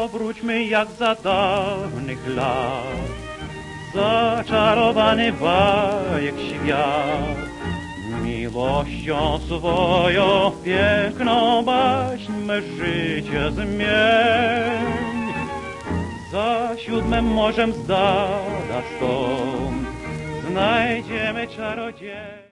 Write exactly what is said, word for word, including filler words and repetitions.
powróćmy jak za dawnych lat. Zaczarowany bajek świat, miłością swoją piękną baśń me życie zmień. Za siódmym morzem z dala stąd znajdziemy czarodziej.